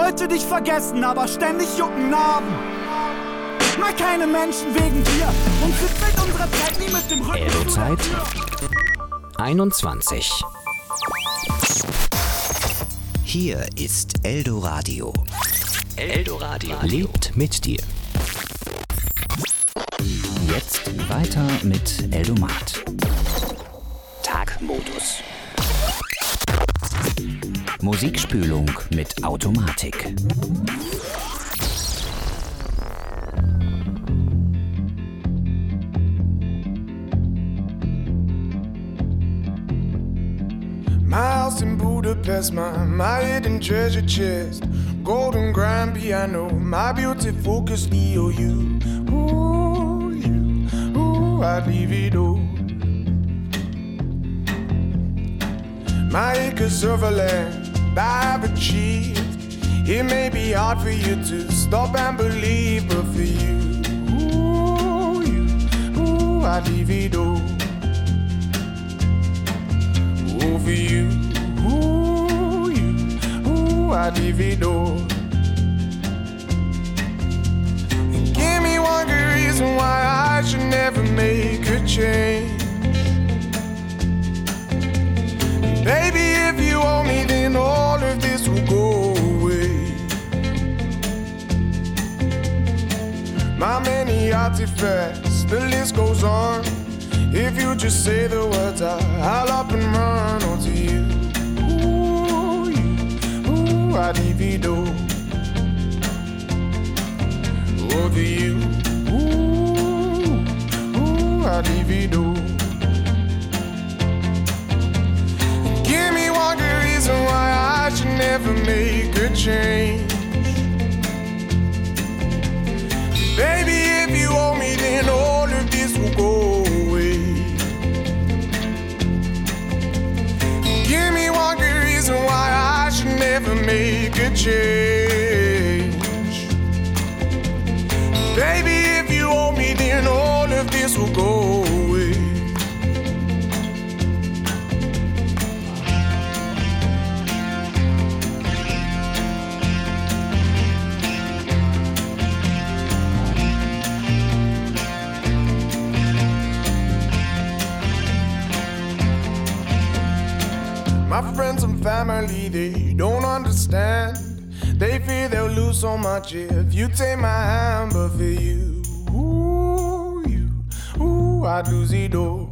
wollte dich vergessen, aber ständig jucken Narben. Mag keine Menschen wegen dir und verbringt unsere Zeit nie mit dem Rücken. Eldo-Zeit 21. Hier ist Eldoradio. Eldoradio lebt mit dir. Jetzt weiter mit Eldomat. Tagmodus. Musikspülung mit Automatik. My house in Budapest, my hidden treasure chest, golden grand piano, my beauty focused EOU. Ooh, you, ooh, I'd leave it all. My acres of land I've achieved. It may be hard for you to stop and believe, but for you, ooh, I'd leave it all. For you, I'd leave it all. Give me one good reason why I should never make a change. Baby, if you owe me, then all of this will go away. My many artifacts, the list goes on. If you just say the words, I'll up and run onto you. Ooh, I'd leave it all. Over you. Ooh, I'd leave it all. Give me one good reason why I should never make a change. Baby, if you owe me, then all of this will go away. Give me one good reason why I should never make a change. Baby, if you owe me, then all of this will go away. My friends and family, they don't understand. They fear they'll lose so much if you take my hand. But for you, I'd lose it all.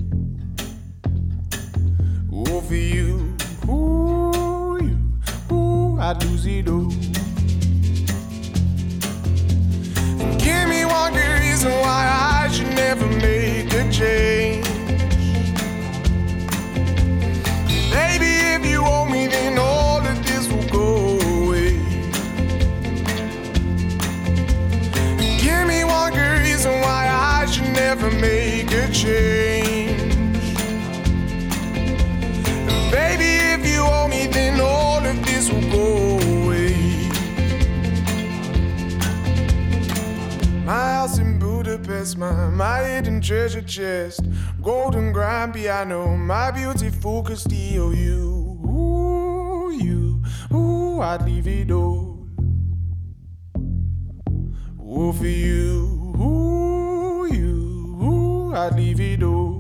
Oh, for you, I'd lose it all. Give me one good reason why I should never make a change. Baby, if you owe me, then all of this will go away. Give me one good reason why I should never make a change. Baby, if you owe me, then all of this will go away. My house in Budapest, my hidden treasure chest, golden grand piano, my beauty focused EOU. Ooh, I'd leave it all. Oh, for you, I'd leave it all.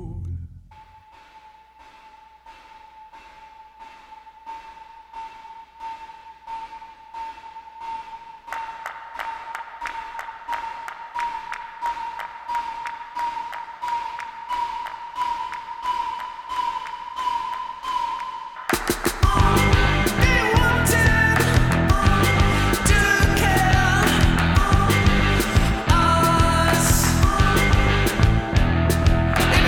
Us.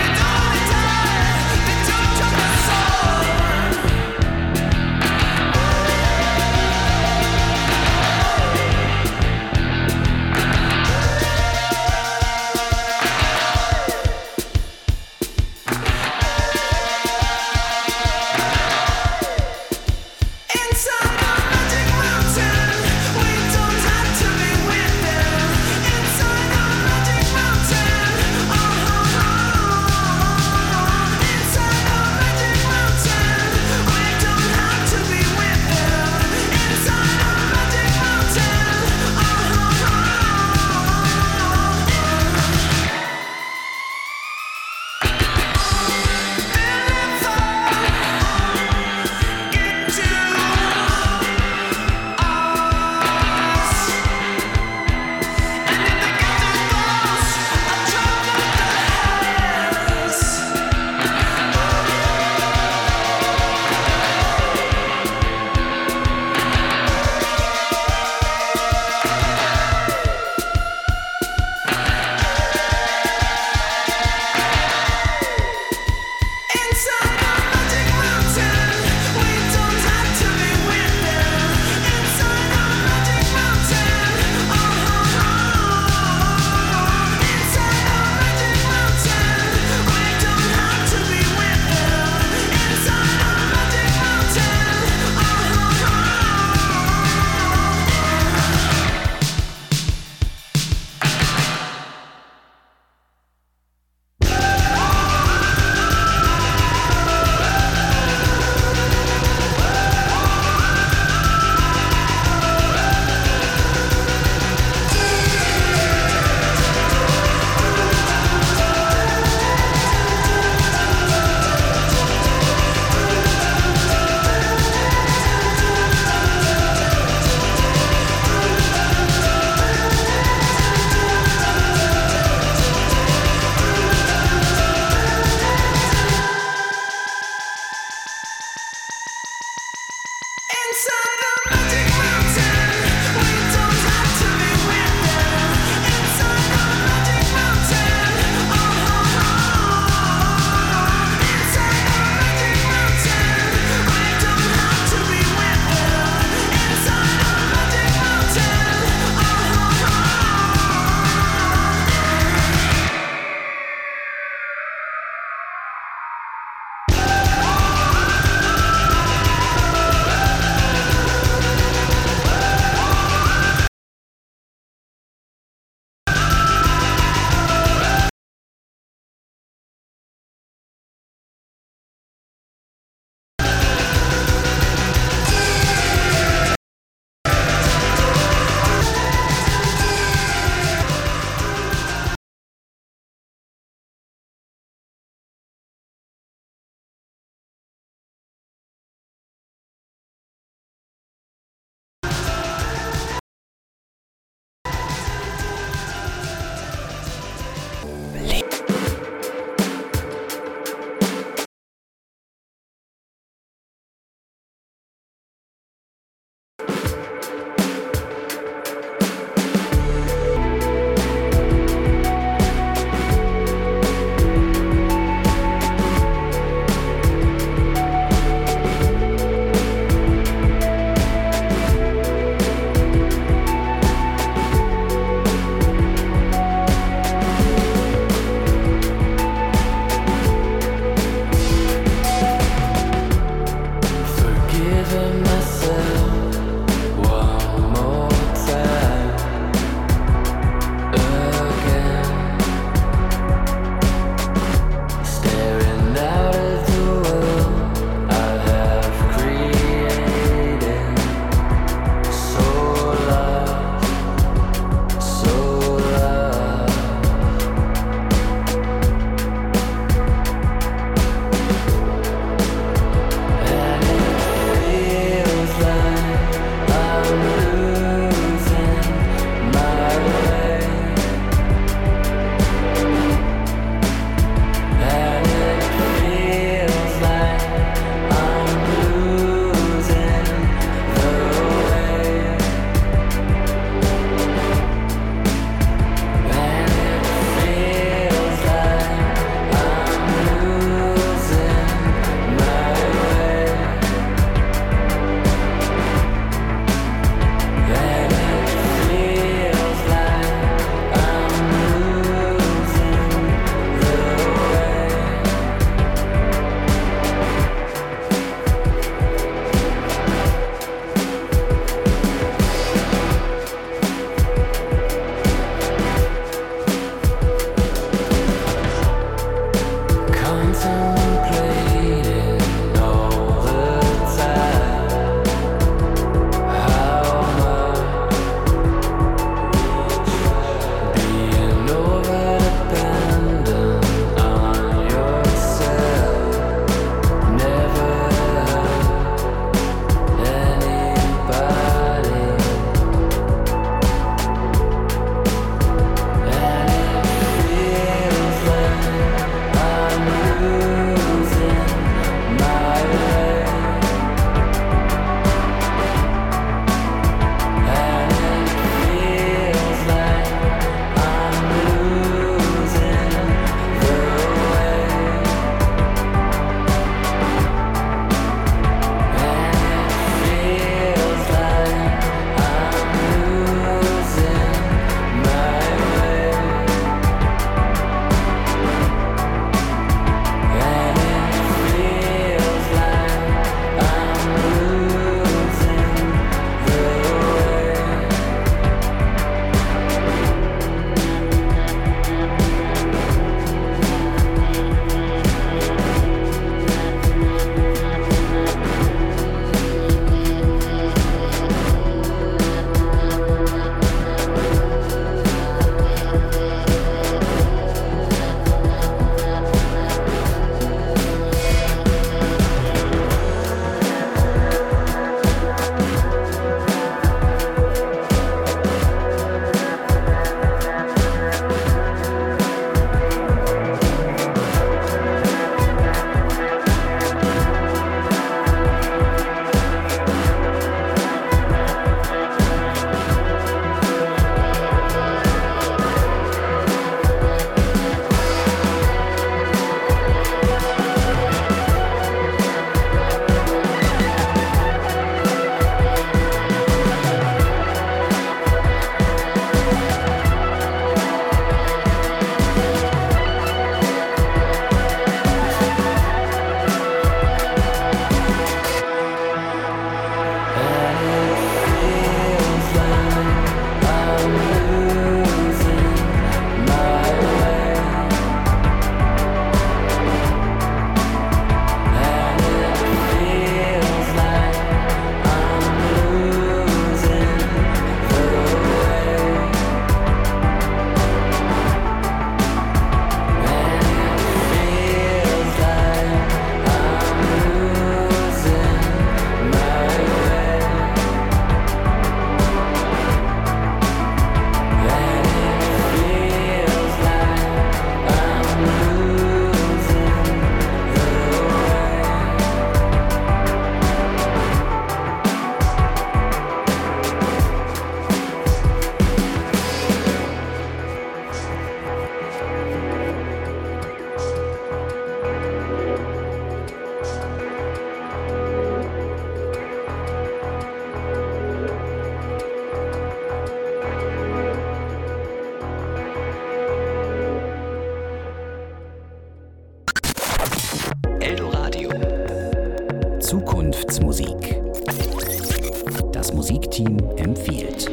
Team empfiehlt.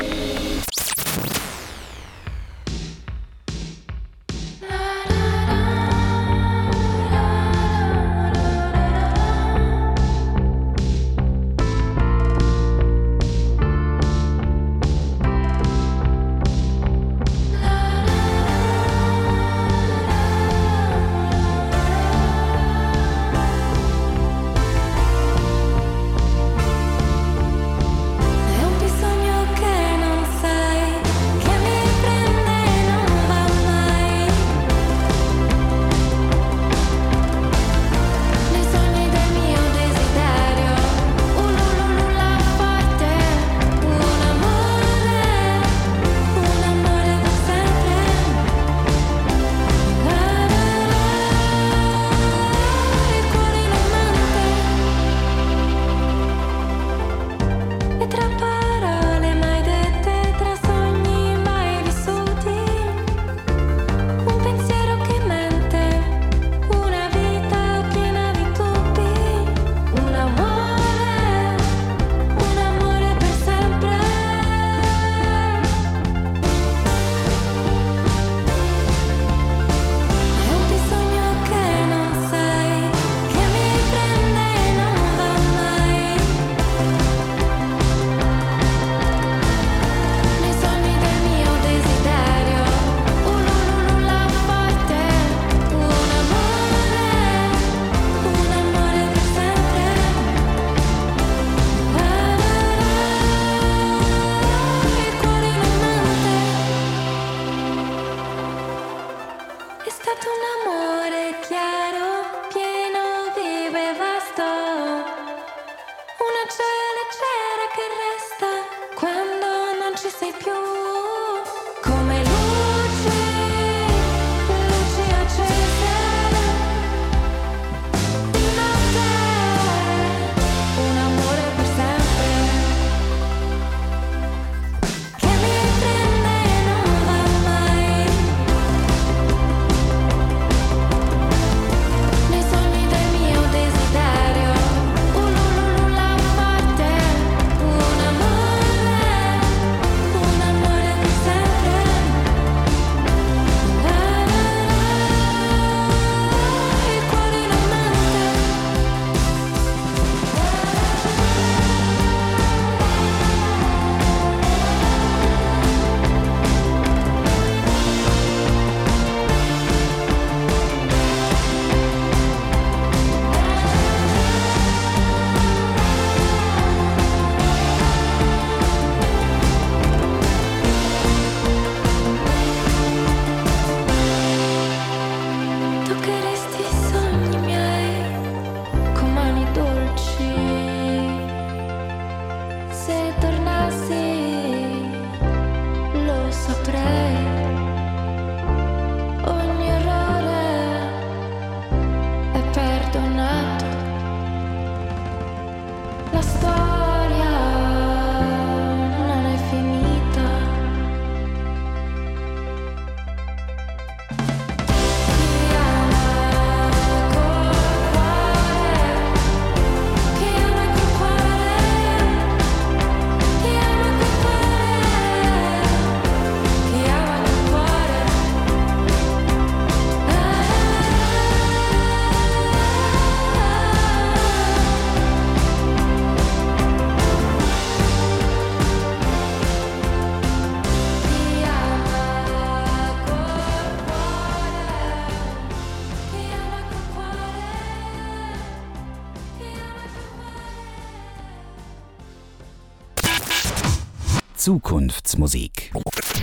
Zukunftsmusik.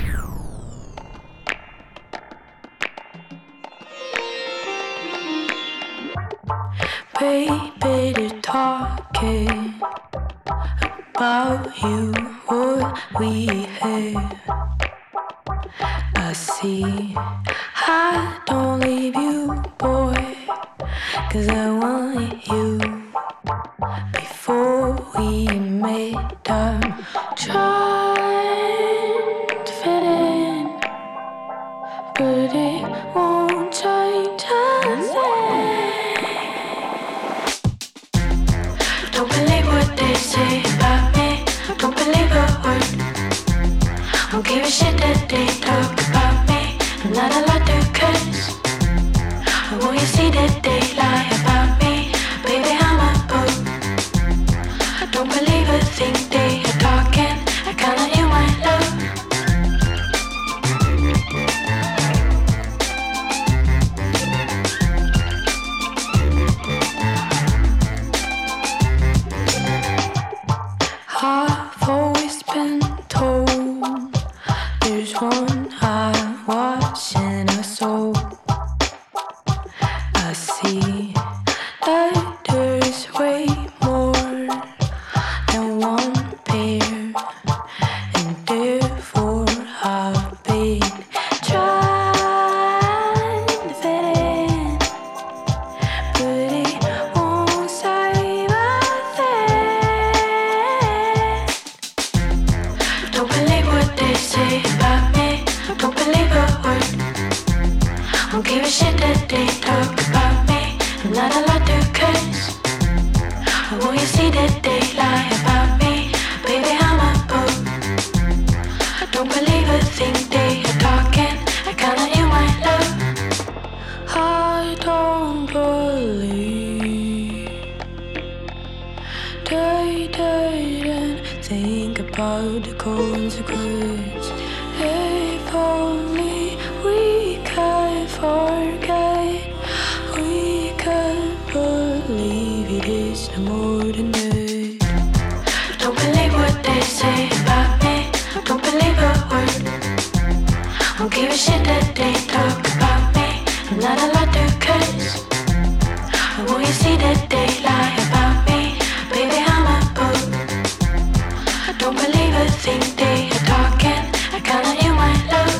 Baby, they're talking about you, what we have. I see, I don't leave you, boy, 'cause I want you. Before we met, I'm trying to fit in, but it won't change a thing. Don't believe what they say about me. Don't believe Don't give a shit that they talk about me. I'm not allowed to curse. But won't you see that they lie about me? Baby, I'm a book. I don't believe a thing they are talking. I count on you, my love. I've always been told there's one eye watching us all. I see that there's way more than one pair, and therefore I've been trying to fit in, but it won't save a thing. Don't believe what they say about me. Don't believe a word. Don't give a shit that they talk about me. I'm not allowed to curse. But won't you see that they lie about me? Baby, I'm a book. I don't believe a thing they are talking. I count on you, my love. I don't believe they didn't think about the consequence. If only we could forget, we could believe it is no more than that. Don't believe what they say about me. Don't believe a word. Don't give a shit that they talk about me. I'm not allowed to curse. But won't you see that they lie about me? Baby, I'm a book. I don't believe a thing they are talking. I count on you, my love.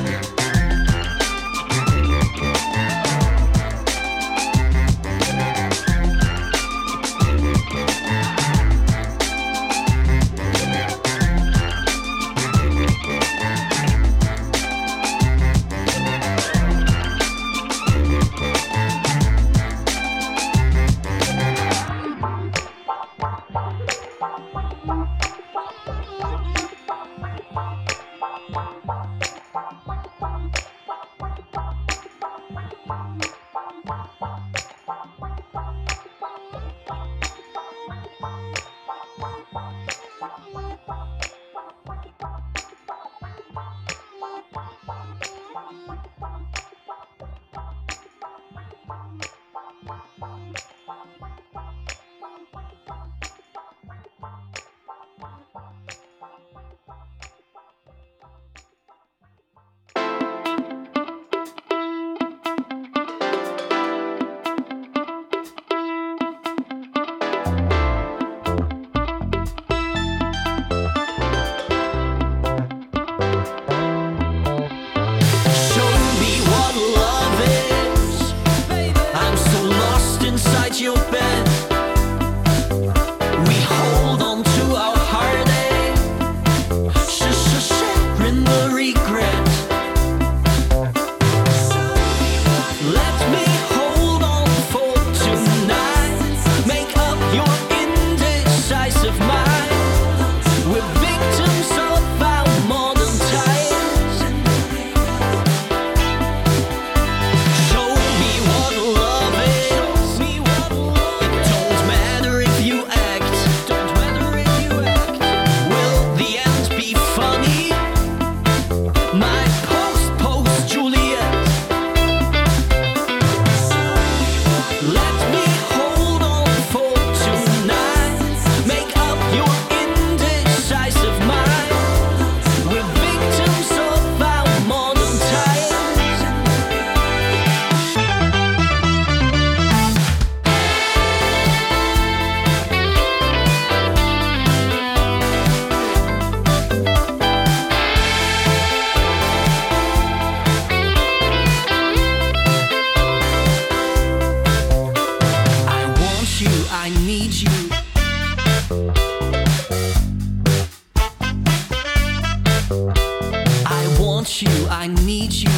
I need you.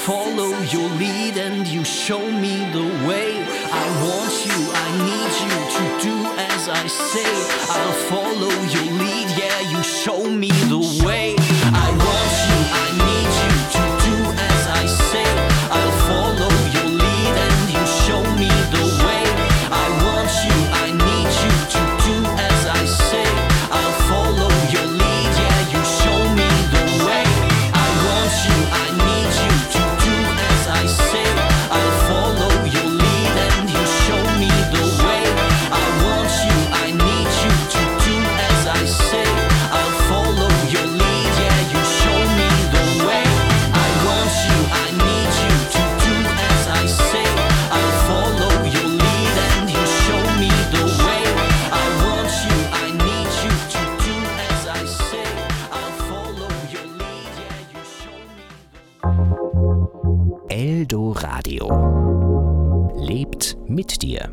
follow your lead and you show me the way. I want you, I need you to do as I say. I'll follow your lead, yeah, you show me the way. I want you, I need you to do as I say. I'll follow your lead and you show me the way. I want you, I need you to do as I say. I'll follow your lead, yeah, you show me the way. I want you, I need you to do as I say. I'll follow your lead and you show me the way. I want you, I need you to do as I say. I'll follow your lead, yeah, you show me the way. I want you, I need you to do as I say. I'll follow your lead and you show me the way. I want you, I need you to do as I say. I'll follow your lead, yeah, you show me the way. Eldoradio. Lebt mit dir.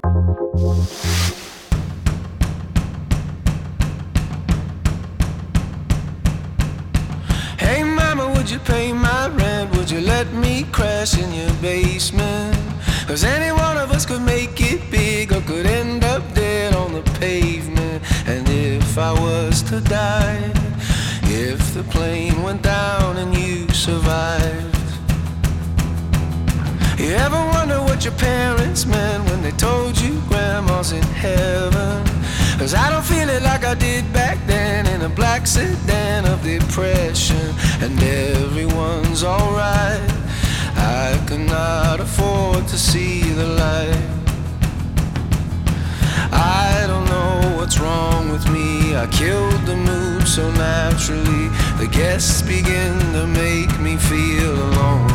Hey mama, would you pay my rent? Would you let me crash in your basement? 'Cause any one of us could make it big or could end up dead on the pavement. And if I was to die, if the plane went down and you survived, you ever wonder what your parents meant when they told you grandma's in heaven? 'Cause I don't feel it like I did back then in a black sedan of depression. And everyone's alright, I cannot afford to see the light. I don't know what's wrong with me, I killed the mood so naturally. The guests begin to make me feel alone.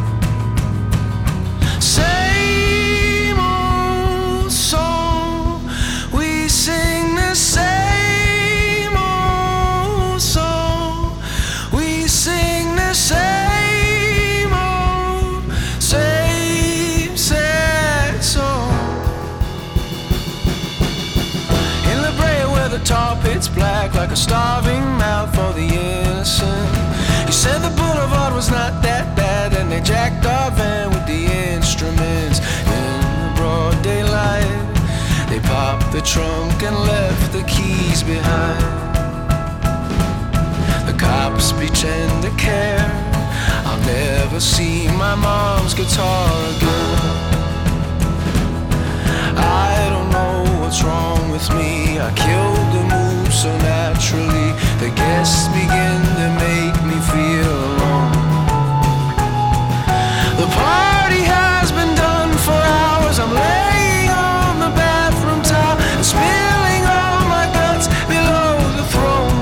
Same old song, we sing the same old song. We sing the same old, same sad song. In La Brea where the tar pit's black like a starving mouth for the innocent. You said the boulevard was not that bad and they jacked our van with the instruments. In the broad daylight, they popped the trunk and left the keys behind. The cops pretend to care, I'll never see my mom's guitar again. I don't know what's wrong with me, I killed the mood so naturally. The guests begin to make me feel alone. The party has been done for hours, I'm laying on the bathroom towel and spilling all my guts below the throne.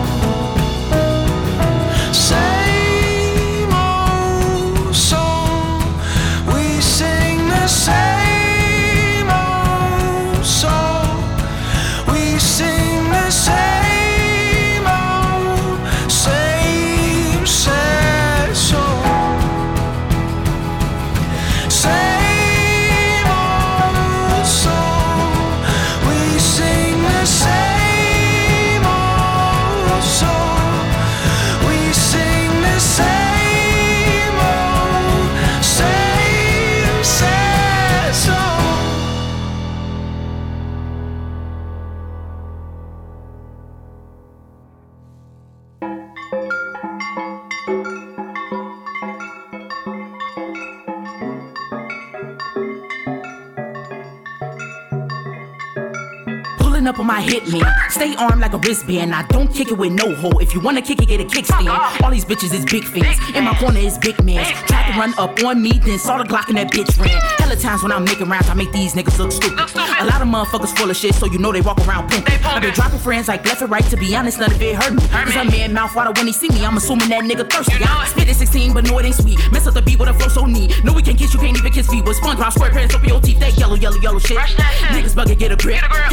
Same old song, we sing the same old song. We sing the same old, same sad song. Same old song, we sing the same old song. We sing the same old, same sad song. Pulling up on my hitman, stay armed like a wristband. I don't kick it with no hoe. If you wanna kick it, get a kickstand. All these bitches is big fans. In my corner is big mans. Tried to run up on me, then saw the Glock and that bitch ran. Hella times when I'm making rounds, I make these niggas look stupid. A lot of motherfuckers full of shit, so you know they walk around pimping. I've been dropping friends like left and right. To be honest, none of it hurt me. Cause I'm man mouth water when he see me. I'm assuming that nigga thirsty. I spit at 16, but no it ain't sweet. Mess up the beat with a flow so neat. No we can't kiss, you can't even kiss feet. With SpongeBob SquarePants up your teeth. That yellow, yellow, yellow shit. Niggas bugger, get a grip. Can't take me no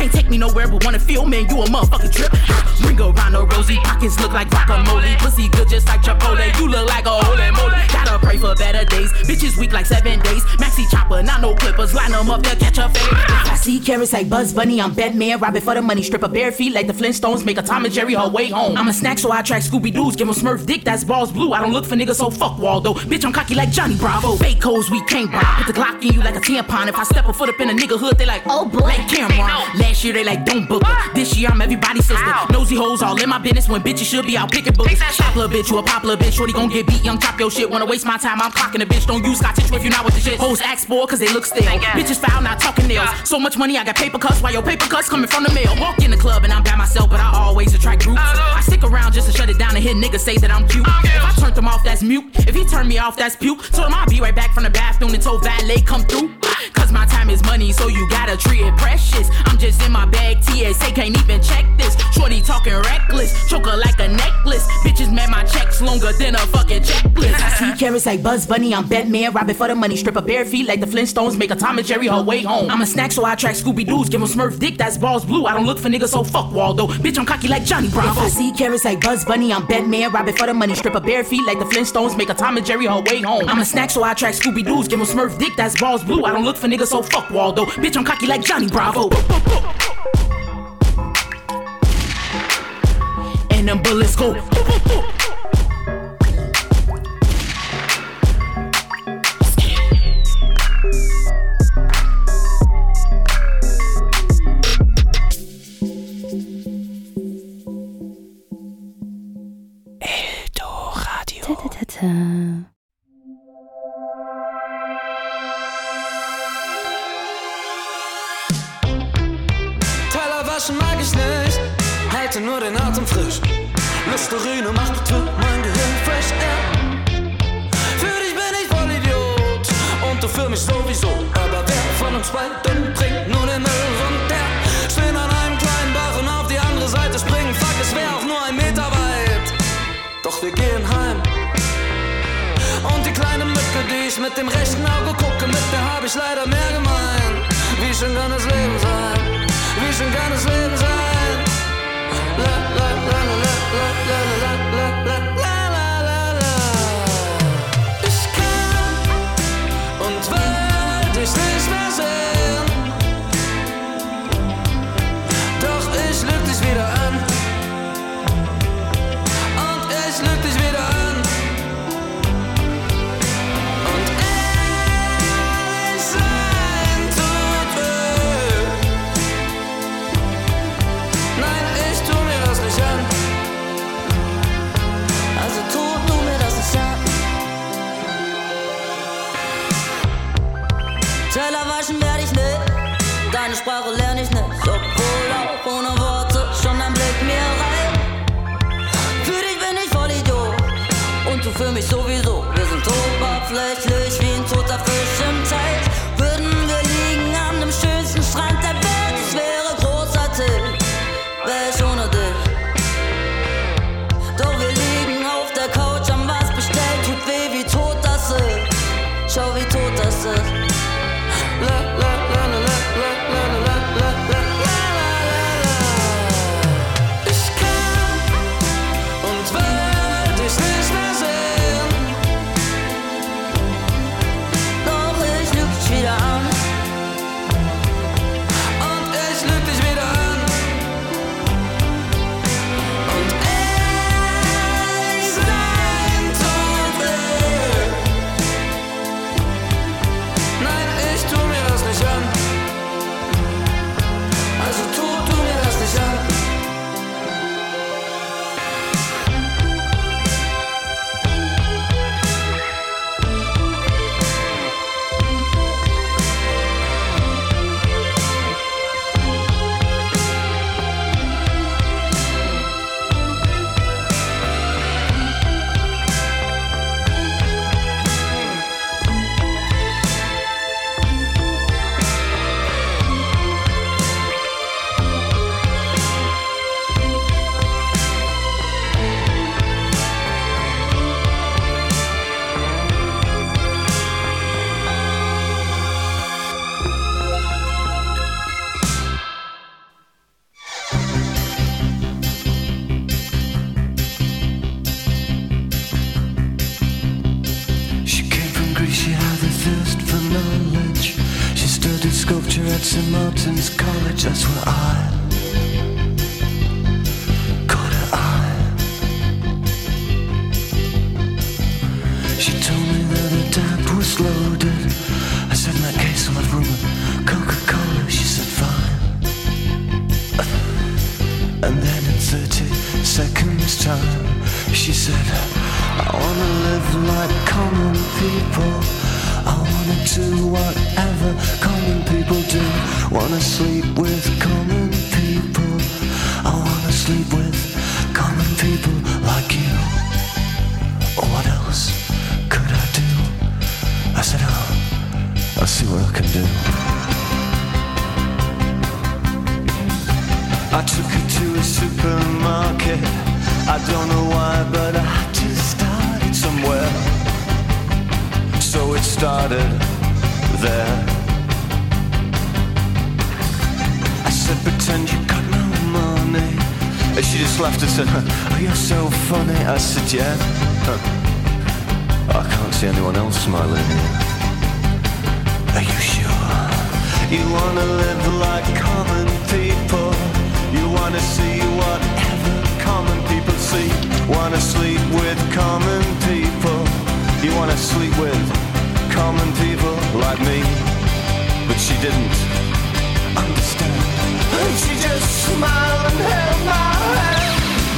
nowhere but wanna feel, man, you a motherfucking trip. Ring around the rosy, pockets look like guacamole. Pussy good just like Chipotle, you look like a holy moly. Gotta pray for better days, bitches weak like 7 days. Maxi chopper, not no clippers, line them up, they'll catch a fade. I see carrots like Bugs Bunny, I'm Batman, robbing for the money. Strip a bare feet like the Flintstones, make a Tom and Jerry her way home. I'm a snack, so I track Scooby-Doo's, give 'em Smurf dick, that's balls blue. I don't look for niggas, so fuck Waldo. Bitch, I'm cocky like Johnny Bravo. Fake codes, we can't buy. Put the Glock in you like a tampon. If I step a foot up in a nigga hood, they like, oh boy, like Cameron. Last year they like, don't book her. This year I'm everybody's sister. Nosy hoes all in my business when bitches should be out picking bullets. Popular bitch, you a popular bitch. Shorty gon' get beat, young chop your shit. Wanna waste my time, I'm clocking a bitch. Don't use Scotch if you're not with the shit. Hoes ask for cause they look stale. Bitches foul, not talking nails. So much money, I got paper cuts while your paper cuts coming from the mail. Walk in the club and I'm by myself, but I always attract groups. I stick around just to shut it down and hear niggas say that I'm cute. If I turned them off, that's mute. If he turned me off, that's puke. Told him I'll be right back from the bathroom until valet come through. Cause my time is money, so you gotta treat it precious. I'm just in my bag, TSA can't even check this. Shorty talking reckless, choke her like a necklace. Bitches mad my checks longer than a fucking checklist. I see carrots like Bugs Bunny, I'm Batman, robbing for the money. Strip a bare feet like the Flintstones, make a Tom and Jerry her way home. I'm a snack, so I track Scooby-Doo's, give 'em Smurf dick, that's balls blue. I don't look for niggas, so fuck Waldo. Bitch, I'm cocky like Johnny Bravo. I see carrots like Bugs Bunny, I'm Batman, robbing for the money. Strip a bare feet like the Flintstones, make a Tom and Jerry her way home. I'm a snack, so I track Scooby-Doo's, give 'em Smurf dick, that's balls blue. I don't look for niggas, so fuck Waldo. Bitch, I'm cocky like Johnny Bravo. And them bullets go. Teller waschen mag ich nicht, halte nur den Atem frisch. Listerine macht mein Gehirn fresh air. Für dich bin ich voll Idiot und du für mich sowieso. Aber wer von uns beiden bringt nur den Müll runter? Stehen an einem kleinen Bach und auf die andere Seite springen. Fuck, es wär auch nur 1 Meter weit. Doch wir gehen heim. Und die kleine Mücke, die ich mit dem rechten Auge gucke, mit der hab ich leider mehr gemein. Wie schön kann das Leben sein? Wie schön kann das Leben sein? La la la la la la la la la la la. Ich kann und will dich nicht mehr sehen. Doch ich lüg dich wieder an. Und ich lüg dich wieder an. Teller waschen werd ich nicht, deine Sprache lerne ich nicht. Obwohl auch ohne Worte schon ein Blick mir reicht. Für dich bin ich voll Idiot und du für mich sowieso. Wir sind oberflächlich wie ein toter Fisch im Teich. Würden wir liegen an dem schönsten Strand der Welt, es wäre großartig, wär ich ohne dich. Doch wir liegen auf der Couch, haben was bestellt, tut weh wie tot das ist. Schau wie tot das ist. La la la la la la la la la la la. Ich kann und will dich nicht mehr sehen. Doch ich lüg dich wieder an. Und ich lüg dich wieder an. Und ich sein tut weh. Nein, ich tu mir das nicht. at St. Martin's College, that's where I caught her eye. She told me that her dad was loaded. I said, in that case I'll have room at Coca-Cola. She said, fine. And then in 30 seconds time, she said, I wanna live like common people. I wanna do whatever common people do. Wanna sleep with common people. I wanna sleep with common people like you. What else could I do? I said, I'll see what I can do. I took her to a supermarket. I don't know why, but I had to start it somewhere. So it started there. I said, pretend you got no money. And she just laughed and said, oh, you're so funny. I said, yeah. I can't see anyone else smiling here. Are you sure? You wanna live like common people. You wanna see whatever common people see. Wanna sleep with common people. You wanna sleep with common people like me. But she didn't understand. And she just smiled and held my hand.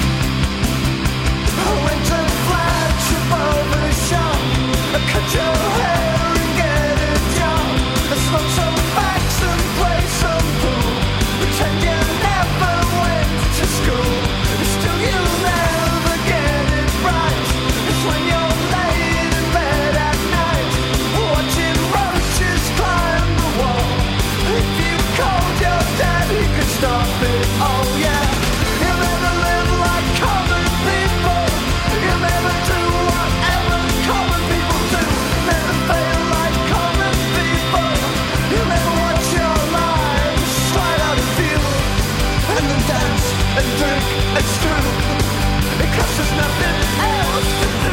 I went to flagship over the shop. I cut your hair and get a job. I smoke some facts and play some pool. Pretend you never went to school. Still you'll never get it right. It's when you're laid in bed at night, watching roaches climb the wall. If you called your dad, he could stop it. Oh yeah. You'll never live like common people. You'll never do whatever common people do. Never fail like common people. You'll never watch your lives slide out of view. And then dance and drink and screw. Because there's nothing else to do.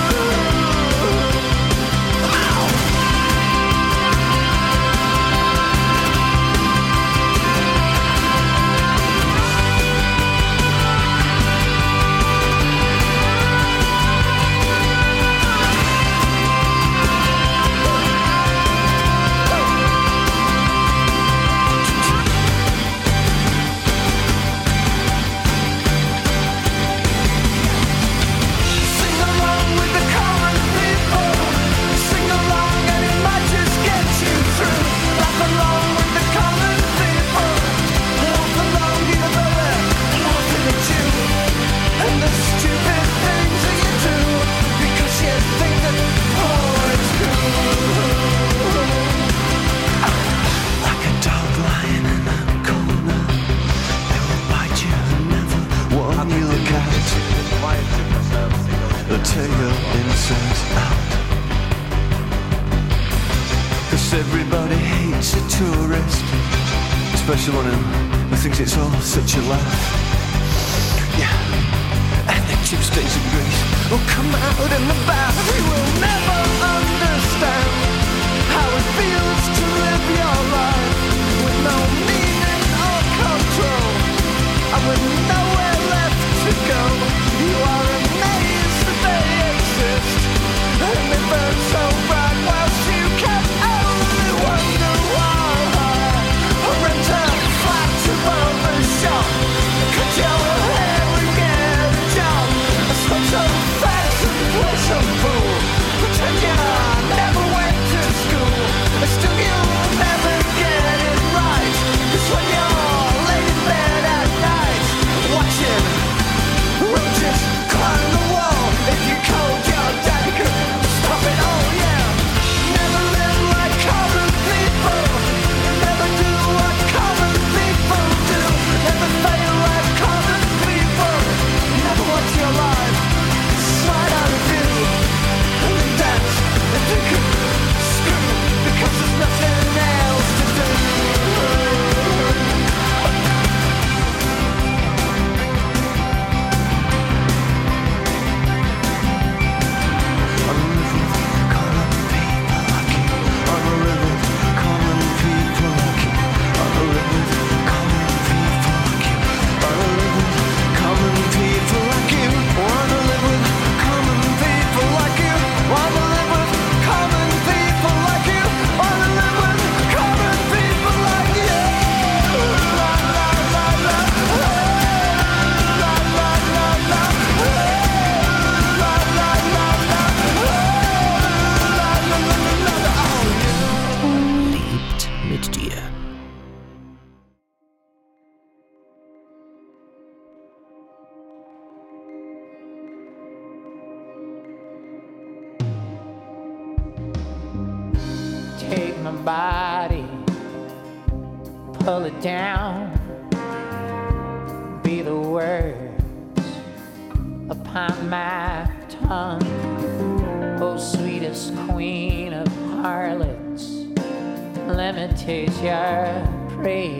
Everybody hates a tourist, especially one who thinks it's all such a laugh. Yeah, and the chip stains of Greece will come out in the bath. You will never understand how it feels to live your life with no meaning or control, and with nowhere left to go. You are amazed that they exist, and they burn so bright whilst you can't wonder why. I rent a flat above the shop, cut your hair and get a job. I smoke some facts and play some pool. Pretend you never went take my body, pull it down, be the words upon my tongue. Oh, sweetest queen of harlots, let me taste your praise.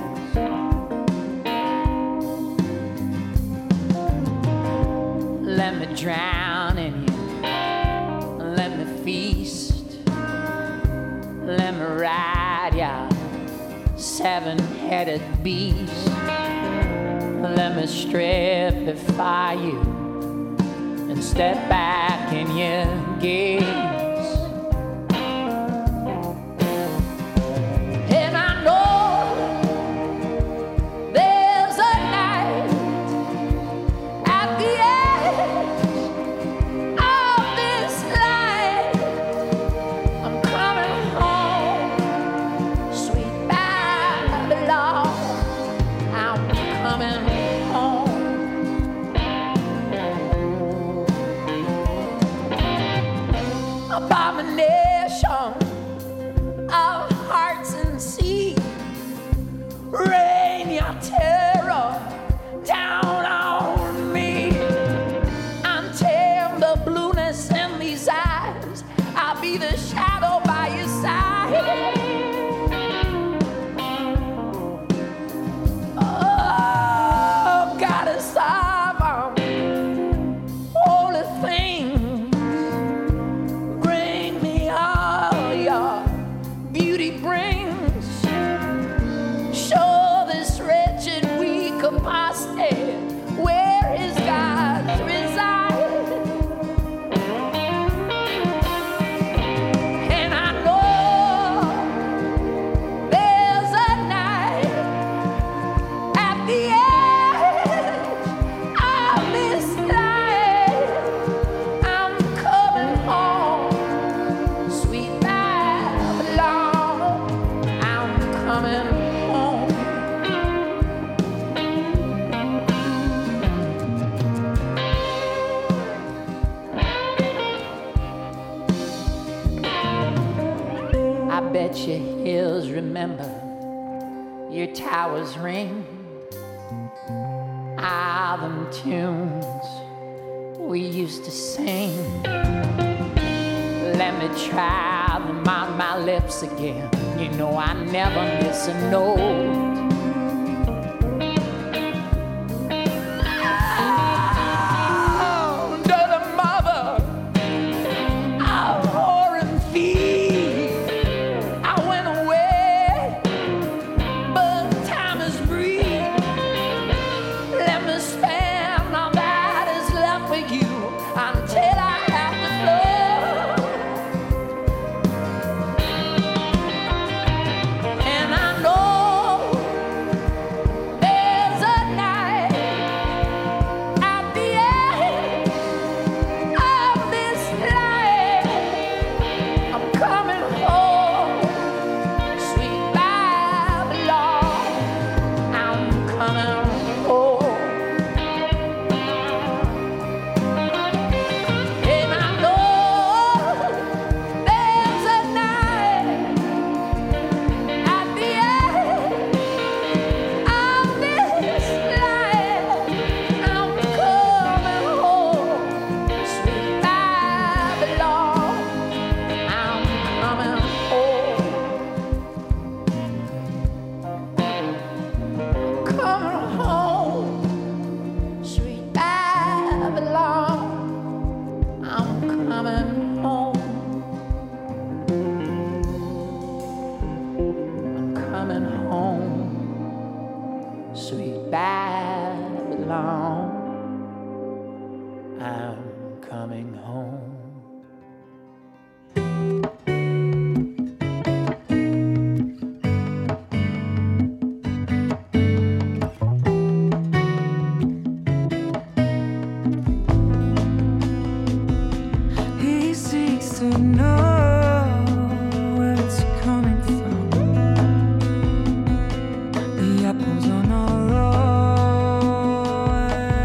Let me drown in you, let me feast, let me ride ya seven-headed beast. Let me strip before you and step back in your gaze. And I know there's a night at the edge of this life. I'm coming home, sweet Babylon. I'm coming home. Abomination of hearts and sea, rain your terror down on me. Until the blueness in these eyes, I'll be the shadow by your side. Oh, goddess of holy things, bring me all your beauty brings. Show this wretched weak apostate where his gods reside. And I know there's a night at the edge of this life. I'm coming home, sweet Babylon. I'm coming home. I bet your hills remember, your towers ring. All them tunes we used to sing. Let me try them on my lips again. You know I never miss a note. Oh, dirty mother of whore and thief, I went away, but time is brief. Let me spend all that is left with you until I have to flow. And I know there's a night at the end of this life. I'm coming home, sweet Babylon. I'm coming home. And I know there's a night at the end of this life. I'm coming home, sweet Babylon. I'm coming home. Coming home, sweet Babylon. I'm coming home. I'm coming home, sweet Babylon. I'm coming home. He seeks to know where it's coming from. The apples on our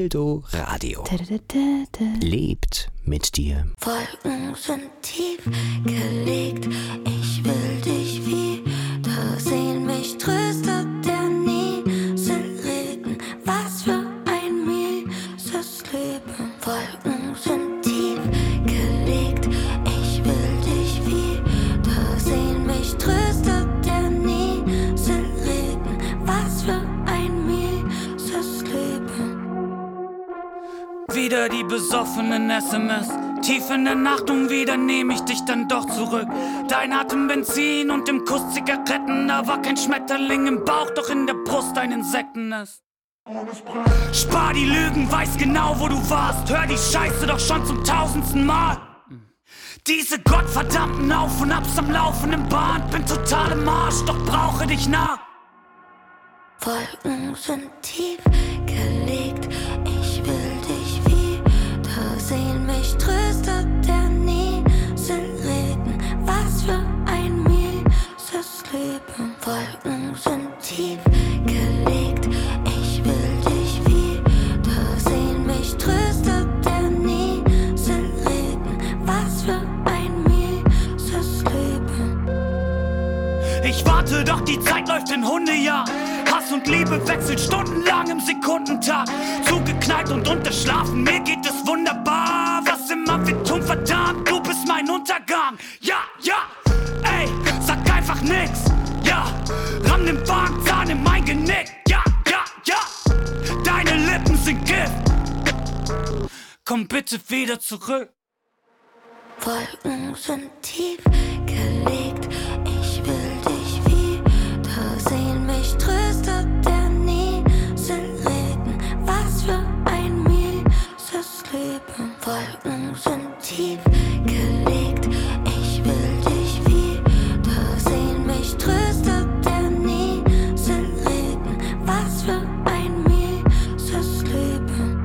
Eldo Radio. Lebt mit dir. Wolken sind tief gelegt, ich will dich wiedersehen. Mich tröstet der Nieselregen, was für ein mieses Leben. Wolken sind tief gelegt, ich will dich wiedersehen. Mich tröstet der Nieselregen, was für ein mieses Leben. Wieder die besoffenen SMS, tief in der Nacht und wieder nehm ich dich dann doch zurück. Dein Atem Benzin und im Kuss Zigaretten, da war kein Schmetterling im Bauch, doch in der Brust ein Insektennest. Spar die Lügen, weiß genau, wo du warst, hör die Scheiße doch schon zum 1000. Mal. Diese gottverdammten Auf und Abs am laufenden Bahn, bin total im Arsch, doch brauche dich nah. Wolken sind tief gelegt, ich will dich wiedersehen. Mich tröstet der Nieselregen, was für ein mieses Leben. Wolken sind tief gelegt, ich will dich wiedersehen. Mich tröstet der Nieselregen, was für ein mieses Leben. Ich warte, doch die Zeit läuft in Hundejahr. Hass und Liebe wechselt stundenlang im Sekundentag. Zugeknallt und unterschlafen, mir geht es wunderbar. Was immer wir tun, verdammt, du bist mein Untergang. Ja, ja, ey, sag einfach nix. Ja, ramm den Warnzahn in mein Genick. Ja, ja, ja, deine Lippen sind Gift. Komm bitte wieder zurück. Wolken sind tief gelegt, ich will dich wiedersehen. Mich tröstet der Nieselregen, was für ein mieses Leben. Wolken sind tief gelegt, ich will dich wiedersehen. Mich tröstet der Nieselregen, was für ein mieses Leben.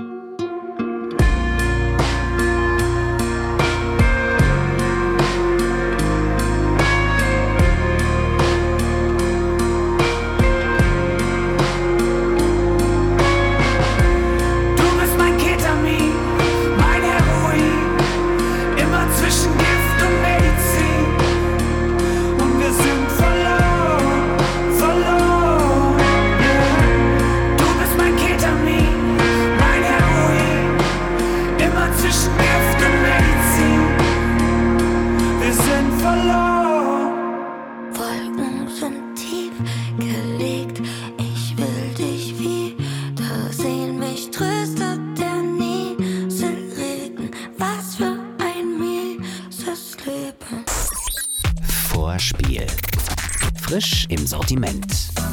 Wolken sind tief gelegt, ich will dich wiedersehen. Mich tröstet der Nieselregen, was für ein mieses Leben. Vorspiel. Frisch im Sortiment.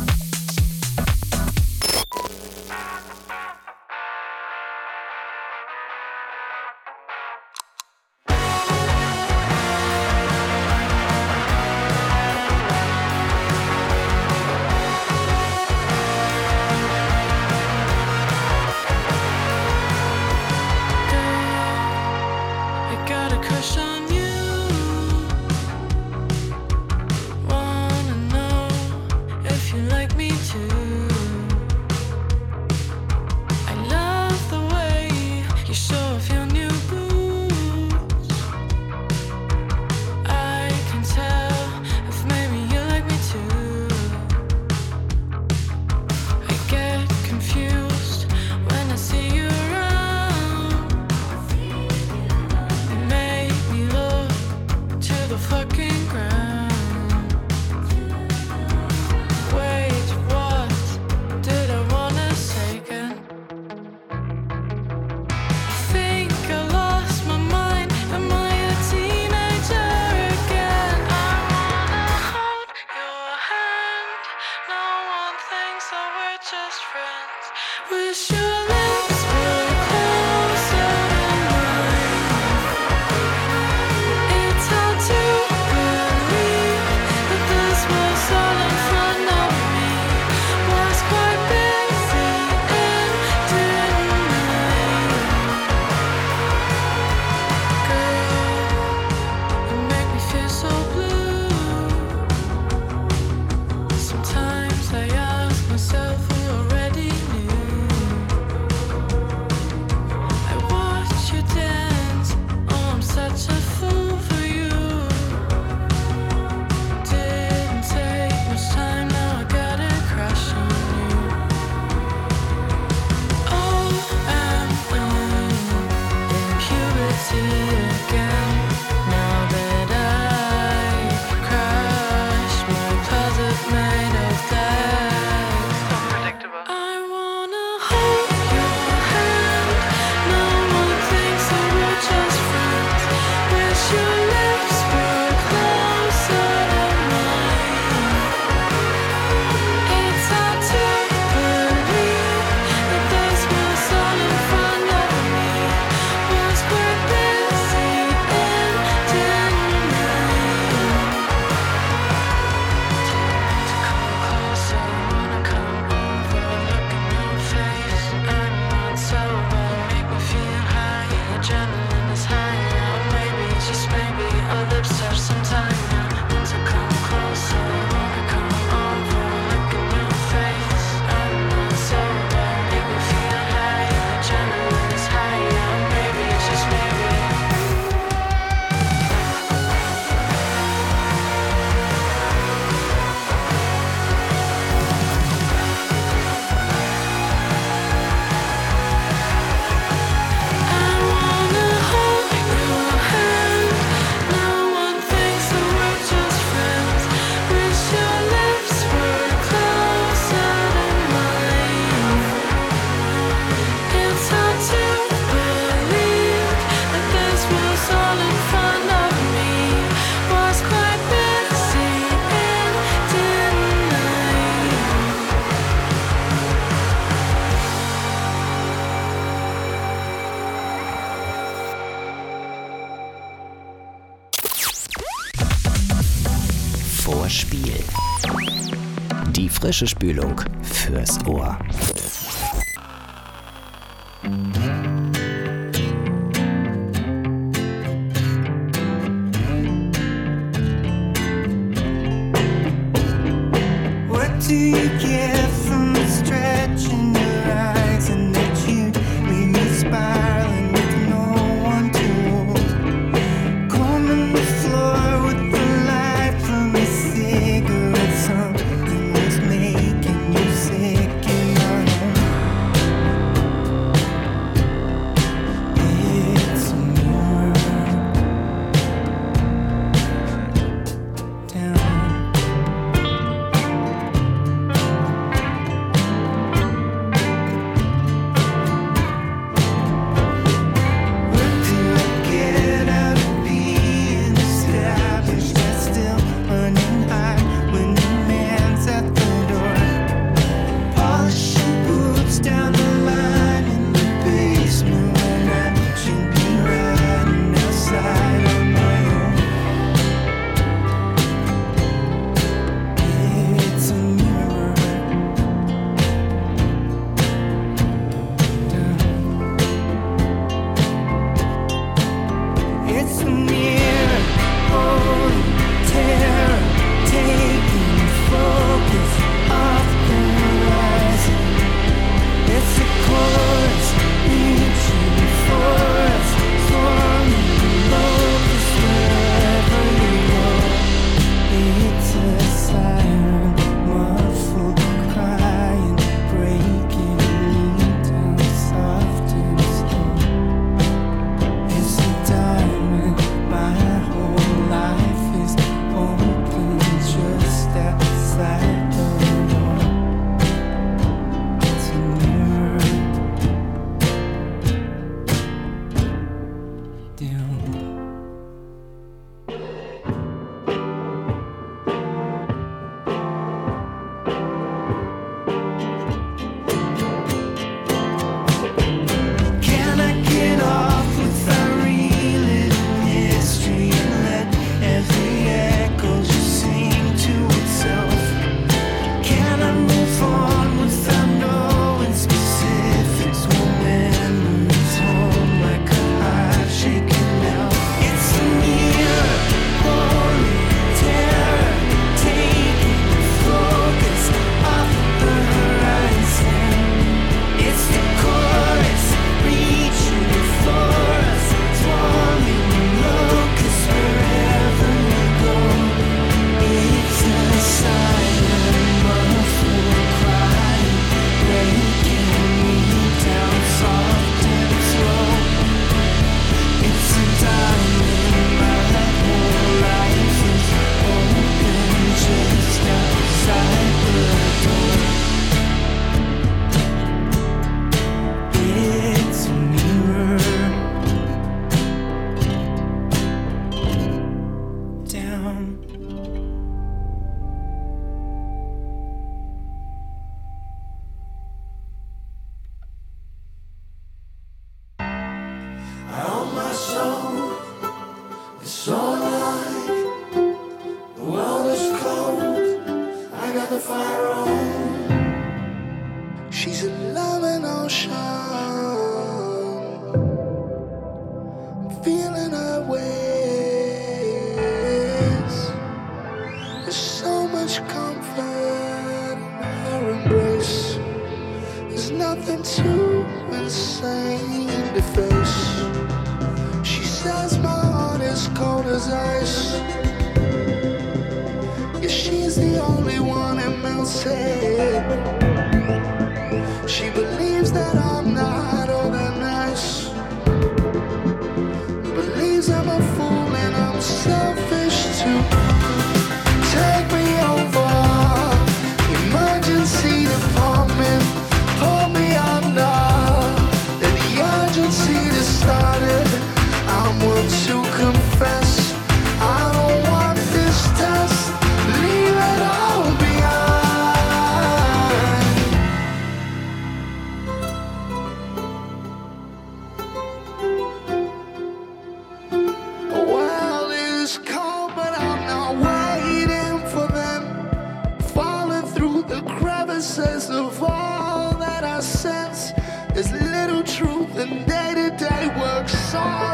I got a crush on you. Wanna know if you Vorspiel. Die frische Spülung fürs Ohr. What do you get from stretching your eyes and that you leave me spiraling with no one to hold? Combing the floor with the light from a cigarette, something was making you sick in my home. It's more down. feeling her ways. There's so much comfort in her embrace. There's nothing too insane to face. She says my heart is cold as ice. Yeah, she's the only one that melts it.